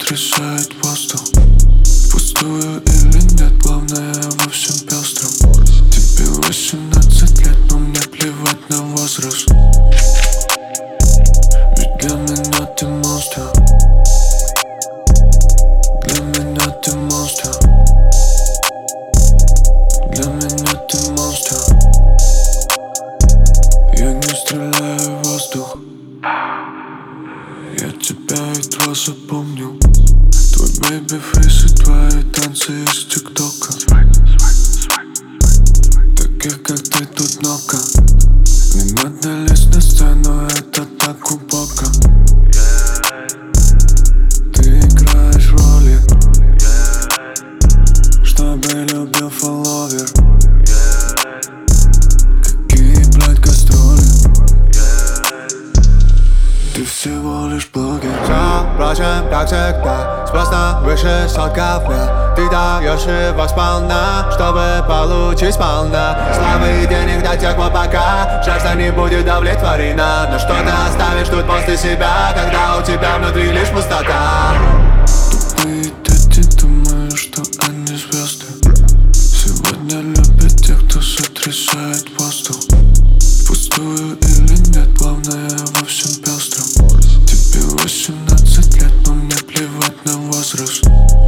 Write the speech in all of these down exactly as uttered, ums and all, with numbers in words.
сотрясает воздух. Пустую или нет, главное во всем пестром. Тебе восемнадцать лет, но мне плевать на возраст. Ведь для меня ты монстр. Для меня ты монстр. Для меня ты монстр. Я не стреляю в воздух. Я тебя едва запомнил. Твой бэйби-фейс и твои танцы из тиктока. Таких как ты тут много. Не надо лезть на сцену, это так глубоко. Ты играешь роли, чтобы любил фолловер. Какие, блядь, гастроли? Ты всего лишь блогер. Все прочим, как всегда, спросна выше сотка. Ты даешь его сполна, чтобы получить сполна славы и денег до тех пор, пока жажда не будет удовлетворена. Но что ты оставишь тут после себя, когда у тебя внутри лишь пустота? Тупые дети думают, что они звезды. Сегодня любят тех, кто сотрясает воздух. Пустую или нет, главное во всем пестром. Тебе восемнадцать лет, но мне плевать на возраст.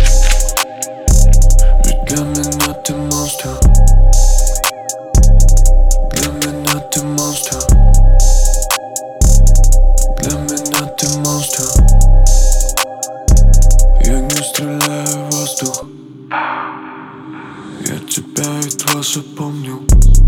Ведь для меня ты монстр. Для меня ты монстр. Для меня ты монстр. Я не стреляю в воздух. Я тебя едва запомнил.